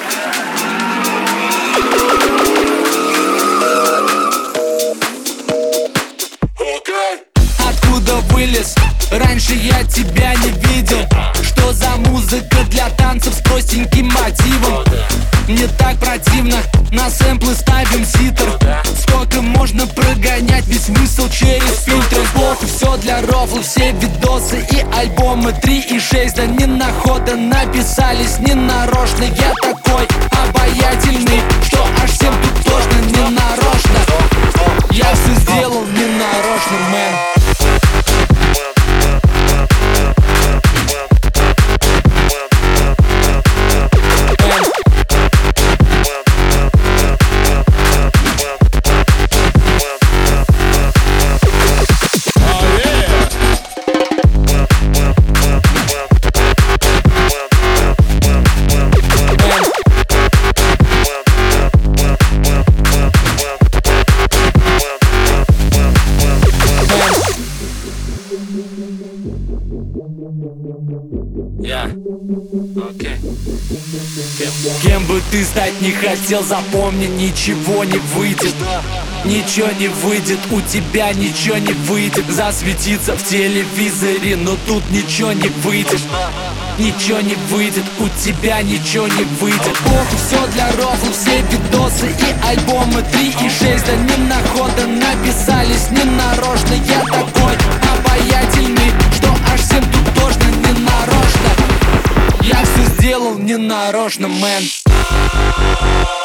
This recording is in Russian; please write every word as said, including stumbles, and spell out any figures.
Откуда вылез? Раньше я тебя не видел. Что за музыка для танцев с простеньким мотивом? Мне так противно, на сэмплы ставим ситр. Сколько можно прогонять весь смысл через фильтры? Плохо все для рофла, все видосы и альбомы три и шесть. Да не находа написались, не нарочно. Я такой обаятельный, что аж всем тут тошно. Не нарочно, я все сделал не нарочно, мэн. Yeah. Okay. Кем, кем бы ты стать не хотел, запомни, ничего не выйдет. Ничего не выйдет, у тебя ничего не выйдет. Засветиться в телевизоре, но тут ничего не выйдет. Ничего не выйдет, у тебя ничего не выйдет. Плохо все для рофла, все видосы и альбомы три и шесть. Да не находа написались, не нарочно. Я такой обаятельный, что аж всем тут тошно. Не нарочно, я все сделал не нарочно, мэн.